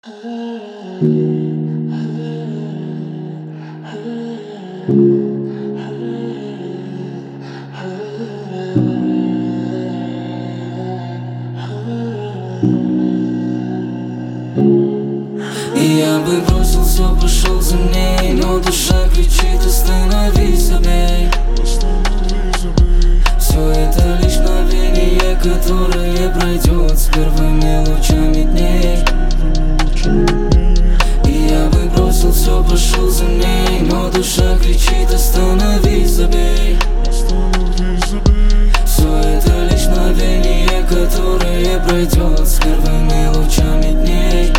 И я бы бросил все, пошел за ней, но душа кричит: остановись, забей. Все это лишь мгновение, которое пройдет с первыми лучами дней. И я бы бросил все, пошел за ней, но душа кричит: остановись, забей. Все это лишь мгновение, которое пройдет с первыми лучами дней.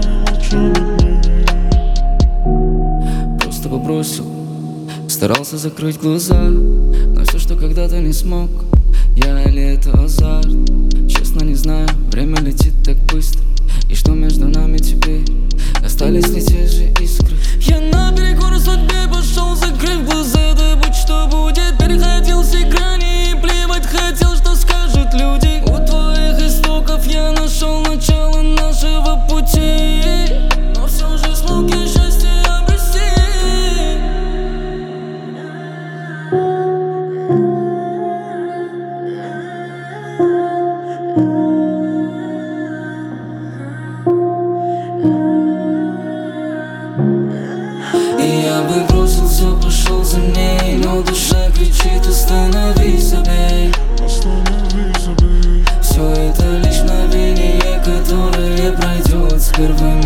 Просто попросил, старался закрыть глаза, но все, что когда-то не смог, я или это азарт. Честно не знаю, время летит так быстро, и что между нами теперь? Остались ли те же искры? Я наперекор судьбе пошел, закрыв глаза, да будь что будет. Переходил все грани и плевать хотел, что скажут люди. У твоих истоков я нашел начало нашего пути, но все же смог я счастье обрести. И я бы бросил все, пошел за ней, но душа кричит: остановись, забей. Все это лишь мгновение, которое пройдет с первым